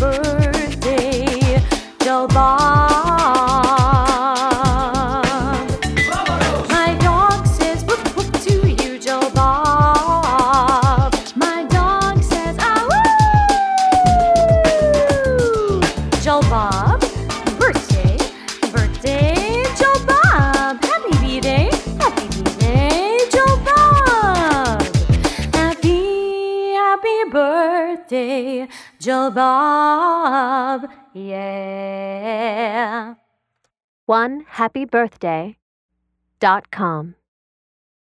birthday, Joe Bob. My dog says woof woof to you, Joe Bob. My dog says ah woo. Joe Bob, birthday, birthday, Joe Bob. Happy B-Day, Joe Bob. Happy birthday, Joe Bob. Yeah. OneHappyBirthday.com